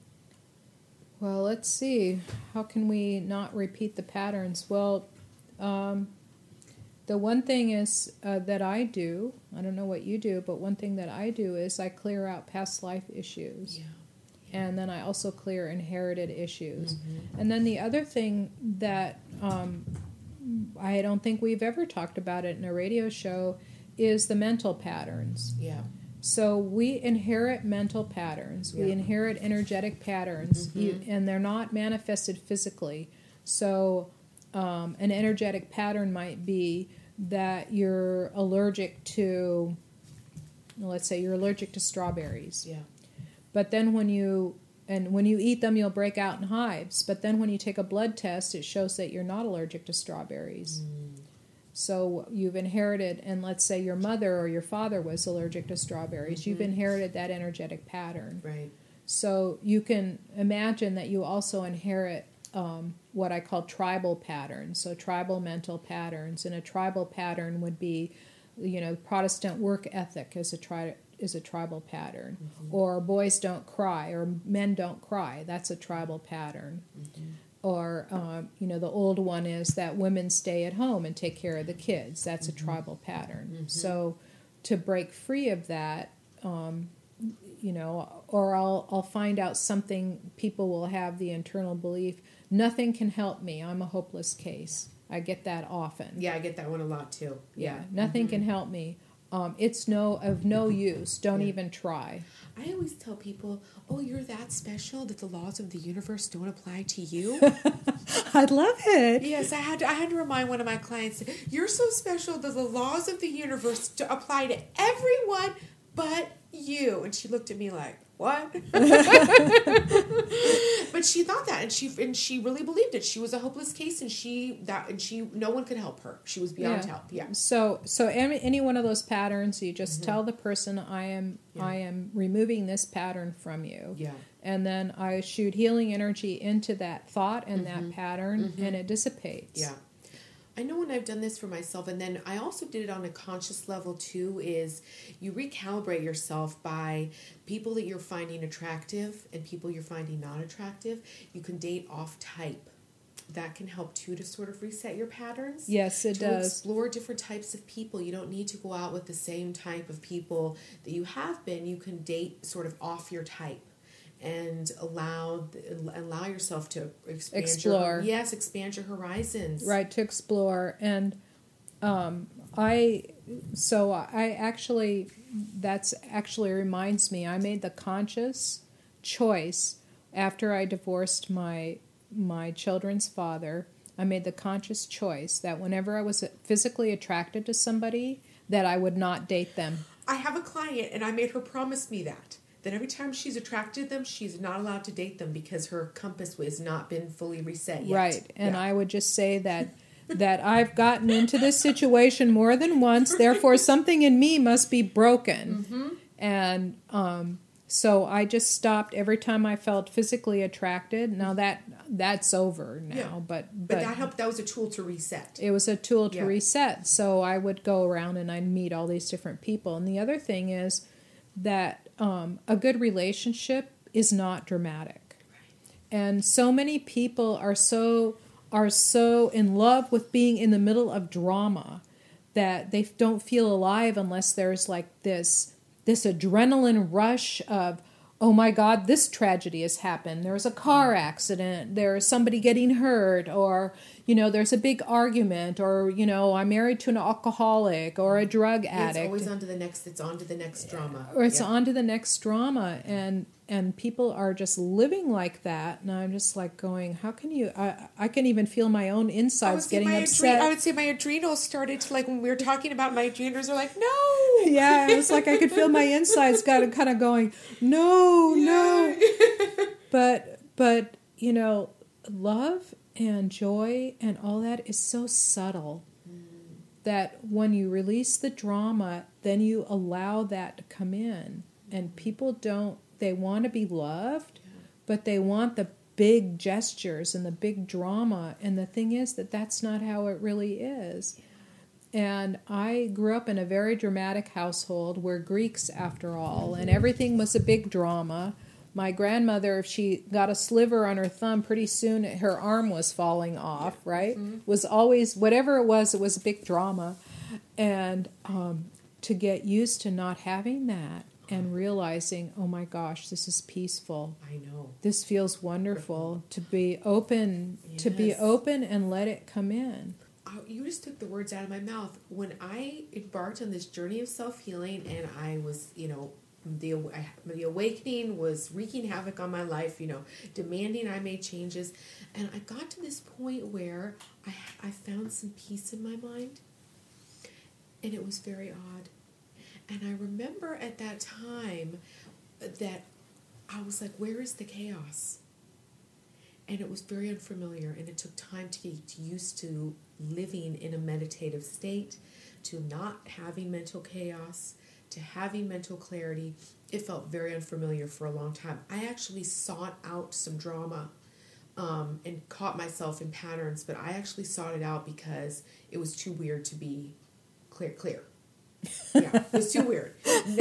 S2: Well, let's see. How can we not repeat the patterns? Well, um, the one thing is uh, that I do, I don't know what you do, but one thing that I do is I clear out past life issues.
S3: Yeah.
S2: And then I also clear inherited issues.
S3: Mm-hmm.
S2: And then the other thing that um, I don't think we've ever talked about it in a radio show is the mental patterns.
S3: Yeah.
S2: So we inherit mental patterns. We
S3: Yeah.
S2: inherit energetic patterns,
S3: Mm-hmm.
S2: you, and they're not manifested physically. So um, an energetic pattern might be that you're allergic to, let's say you're allergic to strawberries.
S3: Yeah.
S2: But then when you and when you eat them, you'll break out in hives. But then when you take a blood test, it shows that you're not allergic to strawberries. Mm. So you've inherited, and let's say your mother or your father was allergic to strawberries, mm-hmm. you've inherited that energetic pattern.
S3: Right.
S2: So you can imagine that you also inherit um, what I call tribal patterns, so tribal mental patterns. And a tribal pattern would be, you know, Protestant work ethic is a tri- is a tribal pattern, mm-hmm. or boys don't cry, or men don't cry. That's a tribal pattern. Mm-hmm. Or, um, you know, the old one is that women stay at home and take care of the kids. That's mm-hmm. a tribal pattern. Mm-hmm. So to break free of that, um, you know, or I'll I'll find out something, people will have the internal belief, nothing can help me, I'm a hopeless case. I get that often.
S3: Yeah, I get that one a lot too. Yeah.
S2: yeah nothing mm-hmm. can help me. Um, it's no of no use. Don't
S3: yeah.
S2: even try.
S3: I always tell people, oh, you're that special that the laws of the universe don't apply to you.
S2: I love it.
S3: Yes, I had to, I had to remind one of my clients, you're so special that the laws of the universe to apply to everyone but you. And she looked at me like, what? But she thought that, and she and she really believed it. She was a hopeless case, and she that and she no one could help her. She was beyond
S2: yeah.
S3: help. Yeah.
S2: So so any, any one of those patterns, you just mm-hmm. tell the person, I am yeah. I am removing this pattern from you.
S3: Yeah.
S2: And then I shoot healing energy into that thought and mm-hmm. that pattern, mm-hmm. and it dissipates.
S3: Yeah. I know when I've done this for myself, and then I also did it on a conscious level too, is you recalibrate yourself by people that you're finding attractive and people you're finding not attractive. You can date off type. That can help too to sort of reset your patterns.
S2: Yes, it
S3: to
S2: does.
S3: To explore different types of people. You don't need to go out with the same type of people that you have been. You can date sort of off your type. And allow allow yourself to expand
S2: explore.
S3: Your, yes, expand your horizons.
S2: Right, to explore. And um, I, so I actually, that's actually reminds me, I made the conscious choice after I divorced my my children's father. I made the conscious choice that whenever I was physically attracted to somebody, that I would not date them.
S3: I have a client, and I made her promise me that. That every time she's attracted to them, she's not allowed to date them because her compass has not been fully reset yet.
S2: Right, and
S3: yeah.
S2: I would just say that that I've gotten into this situation more than once, therefore something in me must be broken. Mm-hmm. And um, so I just stopped every time I felt physically attracted. Now that that's over now,
S3: yeah.
S2: but,
S3: but...
S2: But
S3: that helped, that was a tool to reset.
S2: It was a tool to
S3: yeah.
S2: reset. So I would go around and I'd meet all these different people. And the other thing is that um, a good relationship is not dramatic.
S3: Right.
S2: And so many people are so are so in love with being in the middle of drama that they don't feel alive unless there's like this this adrenaline rush of, oh my God, this tragedy has happened. There's a car accident. There's somebody getting hurt, or, you know, there's a big argument, or, you know, I'm married to an alcoholic or a drug addict.
S3: It's always on to the next, it's on to the next drama.
S2: Or it's
S3: yeah.
S2: on to the next drama. And, and people are just living like that. And I'm just like going, how can you, I, I can even feel my own insides getting
S3: my
S2: upset.
S3: Adre- I would say my adrenals started to, like, when we were talking about my adrenals are like, no.
S2: Yeah, it was like I could feel my insides got kind of going, no, yeah. no. But, but, you know, love and joy and all that is so subtle mm. that when you release the drama, then you allow that to come in. And people don't, they want to be loved, yeah. but they want the big gestures and the big drama. And the thing is that that's not how it really is. Yeah. And I grew up in a very dramatic household. We're Greeks, after all, and everything was a big drama. My grandmother, if she got a sliver on her thumb, pretty soon her arm was falling off, right? Mm-hmm. Was always, whatever it was, it was a big drama. And um, to get used to not having that and realizing, oh my gosh, this is peaceful.
S3: I know.
S2: This feels wonderful. To be open, yes. to be open and let it come in.
S3: You just took the words out of my mouth. When I embarked on this journey of self-healing, and I was, you know, the the awakening was wreaking havoc on my life, you know, demanding I made changes, and I got to this point where I I found some peace in my mind, and it was very odd. And I remember at that time that I was like, where is the chaos? And it was very unfamiliar, and it took time to get used to living in a meditative state, to not having mental chaos, to having mental clarity. It felt very unfamiliar for a long time. I actually sought out some drama um, and caught myself in patterns, but I actually sought it out because it was too weird to be clear, clear. Yeah, it was too weird.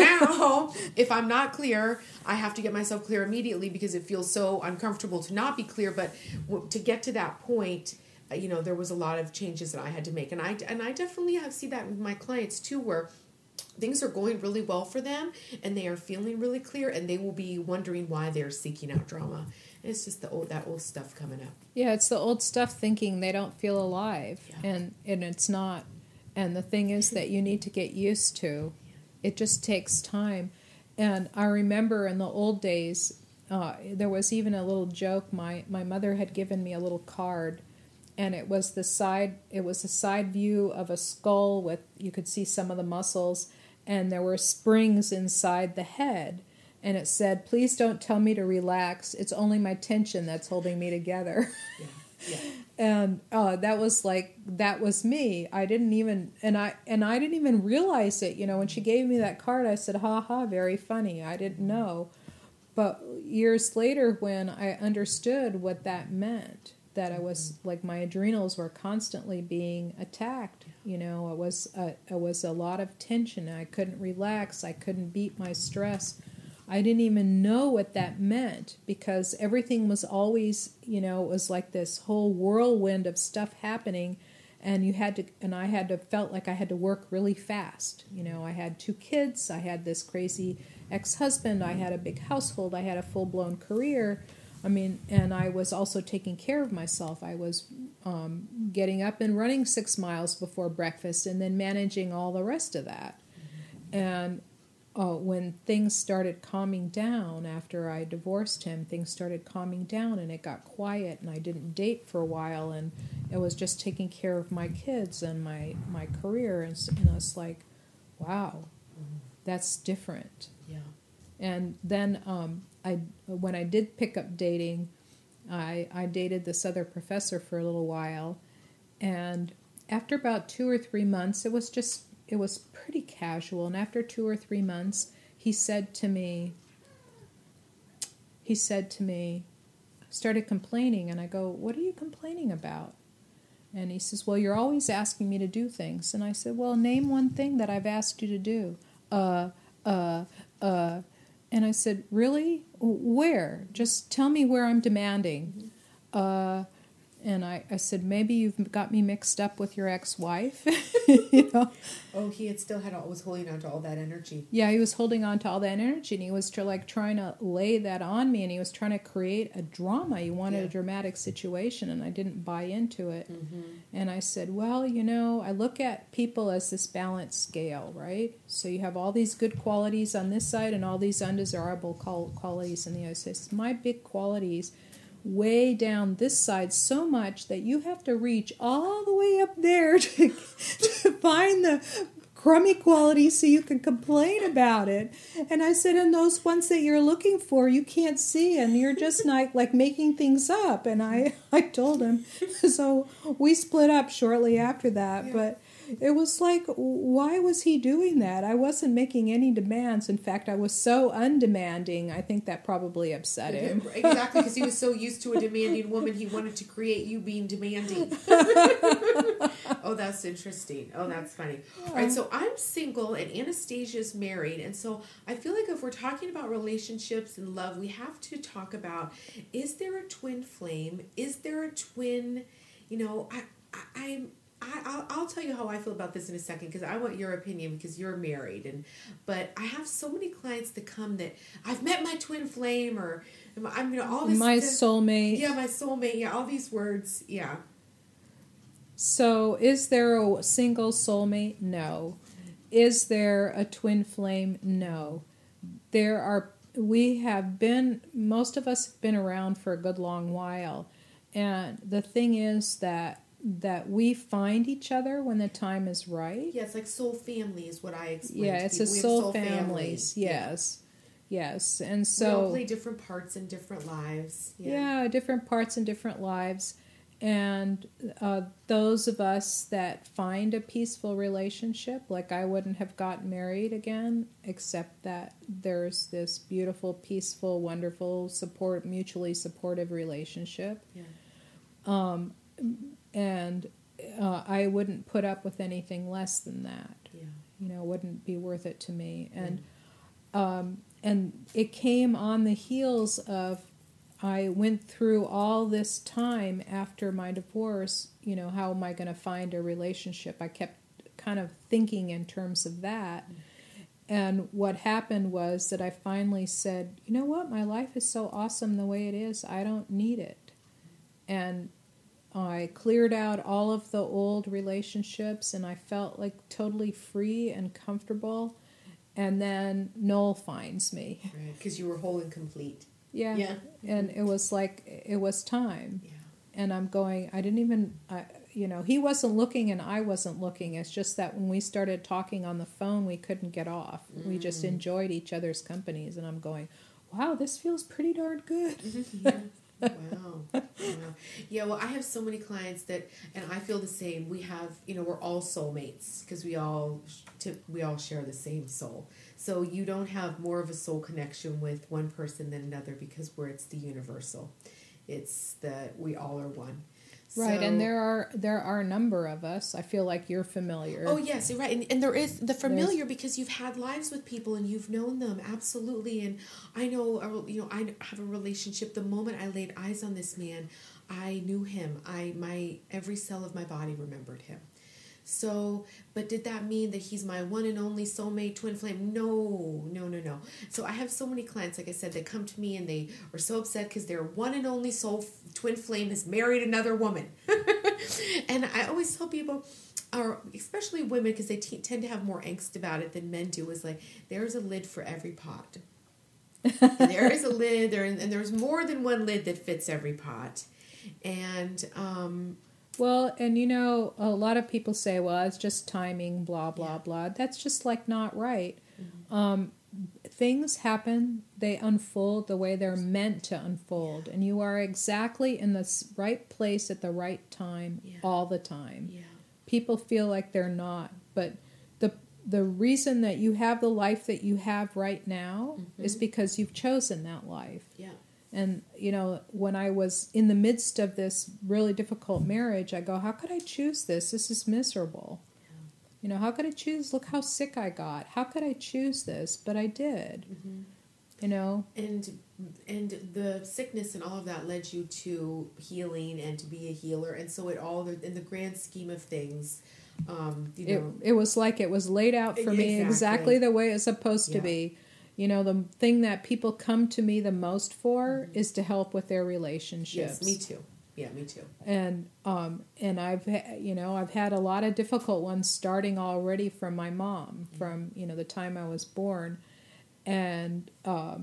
S3: Now, if I'm not clear, I have to get myself clear immediately because it feels so uncomfortable to not be clear. But w- to get to that point, uh, you know, there was a lot of changes that I had to make. And I, and I definitely have see that with my clients too, where things are going really well for them and they are feeling really clear and they will be wondering why they're seeking out drama. And it's just the old, that old stuff coming up.
S2: Yeah, it's the old stuff thinking they don't feel alive.
S3: Yeah.
S2: And, and it's not. And the thing is that you need to get used to. It just takes time. And I remember in the old days, uh, there was even a little joke. My, my mother had given me a little card, and it was the side. It was a side view of a skull with, you could see some of the muscles, and there were springs inside the head. And it said, "Please don't tell me to relax. It's only my tension that's holding me together."
S3: Yeah. Yeah.
S2: And uh, that was like, that was me. I didn't even, and I and I didn't even realize it. You know, when she gave me that card, I said, "Ha ha, very funny." I didn't know. But years later, when I understood what that meant, that I was like, my adrenals were constantly being attacked. You know, it was a, it was a lot of tension. I couldn't relax. I couldn't beat my stress. I didn't even know what that meant because everything was always, you know, it was like this whole whirlwind of stuff happening, and you had to, and I had to, felt like I had to work really fast. You know, I had two kids, I had this crazy ex-husband, I had a big household, I had a full-blown career. I mean, and I was also taking care of myself. I was um, getting up and running six miles before breakfast and then managing all the rest of that. And Uh, when things started calming down after I divorced him, things started calming down and it got quiet, and I didn't date for a while, and it was just taking care of my kids and my, my career, and, so, and it's like, wow, that's different.
S3: Yeah.
S2: And then um, I when I did pick up dating, I, I dated this other professor for a little while, and after about two or three months, it was just It was pretty casual, and after two or three months, he said to me, he said to me, started complaining, and I go, "What are you complaining about?" And he says, "Well, you're always asking me to do things." And I said, "Well, name one thing that I've asked you to do." Uh, uh, uh, and I said, "Really? Where? Just tell me where I'm demanding." Uh, And I, I said, "Maybe you've got me mixed up with your ex-wife." You know?
S3: Oh, he had still had all, was holding on to all that energy.
S2: Yeah, he was holding on to all that energy, and he was to, like trying to lay that on me, and he was trying to create a drama. He wanted
S3: Yeah.
S2: a dramatic situation, and I didn't buy into it.
S3: Mm-hmm.
S2: And I said, "Well, you know, I look at people as this balanced scale, right? So you have all these good qualities on this side and all these undesirable qualities on the other side. My big qualities way down this side so much that you have to reach all the way up there to, to find the crummy qualities so you can complain about it." And I said, "And those ones that you're looking for, you can't see, and you're just like, like making things up." And I, I told him. So we split up shortly after that.
S3: Yeah.
S2: But it was like, why was he doing that? I wasn't making any demands. In fact, I was so undemanding. I think that probably upset him.
S3: Exactly, because he was so used to a demanding woman, he wanted to create you being demanding. Oh, that's interesting. Oh, that's funny. All right, so I'm single and Anastasia's married, and so I feel like if we're talking about relationships and love, we have to talk about, is there a twin flame? Is there a twin, you know, I, I, I'm, I, I'll, I'll tell you how I feel about this in a second, because I want your opinion, because you're married, and but I have so many clients that come that I've met my twin flame, or I'm, you know, all this
S2: My
S3: stuff.
S2: soulmate.
S3: Yeah, my soulmate. Yeah, all these words. Yeah.
S2: So, is there a single soulmate? No. Is there a twin flame? No. There are, we have been, most of us have been around for a good long while. And the thing is that that we find each other when the time is right.
S3: Yeah, it's like soul family is what I explained.
S2: Yeah,
S3: to
S2: it's
S3: people.
S2: a
S3: We have
S2: soul,
S3: soul
S2: families,
S3: family.
S2: yes. Yes, and
S3: we
S2: so
S3: all play different parts in different lives.
S2: yeah, different parts in different lives. And uh, those of us that find a peaceful relationship, like I wouldn't have gotten married again, except that there's this beautiful, peaceful, wonderful, support, mutually supportive relationship.
S3: Yeah.
S2: Um, and uh, I wouldn't put up with anything less than that.
S3: Yeah.
S2: You know, it wouldn't be worth it to me. And um, and it came on the heels of I went through all this time after my divorce, you know, how am I going to find a relationship? I kept kind of thinking in terms of that. And what happened was that I finally said, you know what, my life is so awesome the way it is, I don't need it. And I cleared out all of the old relationships and I felt like totally free and comfortable. And then Noel finds me.
S3: Right, because you were whole and complete.
S2: Yeah.
S3: Yeah.
S2: And it was like, it was time.
S3: Yeah.
S2: And I'm going, I didn't even, I, you know, he wasn't looking and I wasn't looking. It's just that when we started talking on the phone, we couldn't get off. Mm. We just enjoyed each other's companies. And I'm going, wow, this feels pretty darn good.
S3: Yeah. Wow. Wow. Yeah, well, I have so many clients that, and I feel the same. We have, you know, we're all soulmates because we all, we all share the same soul. So you don't have more of a soul connection with one person than another because where it's the universal. It's that we all are one.
S2: Right,
S3: so,
S2: and there are there are a number of us. I feel like you're familiar.
S3: Oh yes, you're right, and, and there is the familiar There's, because you've had lives with people and you've known them absolutely. And I know, you know, I have a relationship. The moment I laid eyes on this man, I knew him. I my every cell of my body remembered him. So, but did that mean that he's my one and only soulmate twin flame? No, no, no, no. So I have so many clients, like I said, that come to me and they are so upset because their one and only soul twin flame has married another woman. And I always tell people, or especially women, because they t- tend to have more angst about it than men do, is like, there's a lid for every pot. And there is a lid, there, and there's more than one lid that fits every pot. And, um...
S2: Well, and you know, a lot of people say, well, it's just timing, blah, blah, yeah. blah. That's just like not right. Mm-hmm. Um, things happen, they unfold the way they're meant to unfold. Yeah. And you are exactly in the right place at the right time yeah. all the time. Yeah. People feel like they're not. But the the reason that you have the life that you have right now mm-hmm. is because you've chosen that life. Yeah. And, you know, when I was in the midst of this really difficult marriage, I go, how could I choose this? This is miserable. Yeah. You know, how could I choose? Look how sick I got. How could I choose this? But I did. Mm-hmm. You know? And and the sickness and all of that led you to healing and to be a healer. And so it all, in the grand scheme of things, um, you know. It, it was like it was laid out for exactly. me exactly the way it's supposed yeah. to be. You know, the thing that people come to me the most for mm-hmm. is to help with their relationships. Yes, me too. Yeah, me too. And um, and I've you know I've had a lot of difficult ones starting already from my mom, mm-hmm. from you know the time I was born, and um,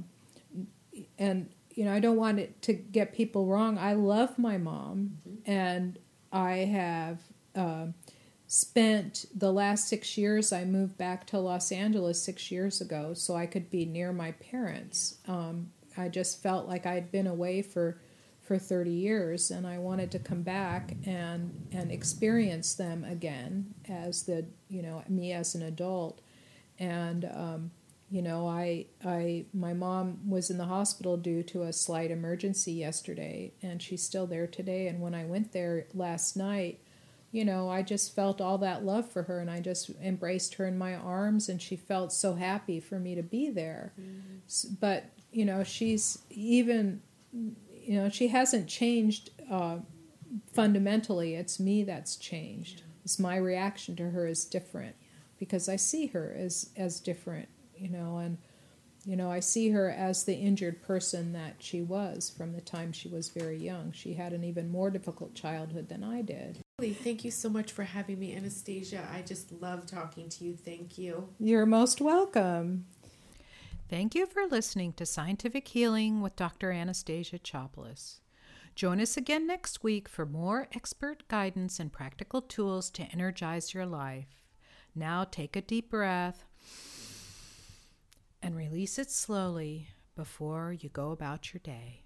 S2: and you know I don't want it to get people wrong. I love my mom, mm-hmm. and I have. Uh, spent the last six years, I moved back to Los Angeles six years ago so I could be near my parents. Um, I just felt like I'd been away for, for thirty years and I wanted to come back and, and experience them again as the, you know, me as an adult. And, um, you know, I, I, my mom was in the hospital due to a slight emergency yesterday and she's still there today. And when I went there last night, you know, I just felt all that love for her and I just embraced her in my arms and she felt so happy for me to be there. Mm-hmm. But, you know, she's even, you know, she hasn't changed uh, fundamentally. It's me that's changed. Yeah. It's my reaction to her is different yeah. because I see her as, as different, you know, and, you know, I see her as the injured person that she was from the time she was very young. She had an even more difficult childhood than I did. Thank you so much for having me, Anastasia. I just love talking to you. Thank you. You're most welcome. Thank you for listening to Scientific Healing with Doctor Anastasia Chopelas. Join us again next week for more expert guidance and practical tools to energize your life. Now take a deep breath and release it slowly before you go about your day.